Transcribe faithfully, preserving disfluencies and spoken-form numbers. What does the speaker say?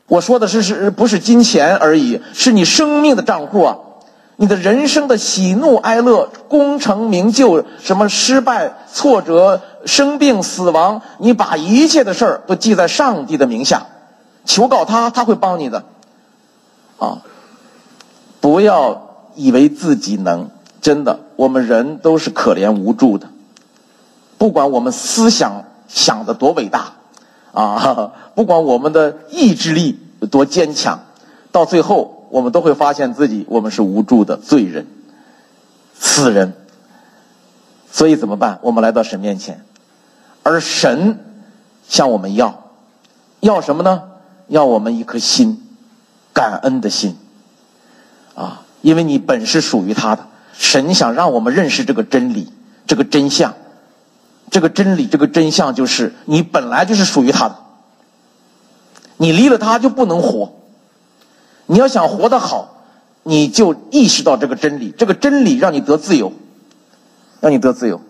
我说的是是不是金钱而已，是你生命的账户啊，你的人生的喜怒哀乐、功成名就、什么失败、挫折、生病、死亡，你把一切的事儿都记在上帝的名下，求告他，他会帮你的啊！不要以为自己能，真的，我们人都是可怜无助的，不管我们思想想得多伟大啊，不管我们的意志力有多坚强，到最后我们都会发现自己我们是无助的罪人、死人。所以怎么办？我们来到神面前，而神向我们要要什么呢？要我们一颗心，感恩的心啊！因为你本是属于他的，神想让我们认识这个真理，这个真相。这个真理，这个真相就是你本来就是属于他的，你离了他就不能活。你要想活得好，你就意识到这个真理，这个真理让你得自由，让你得自由。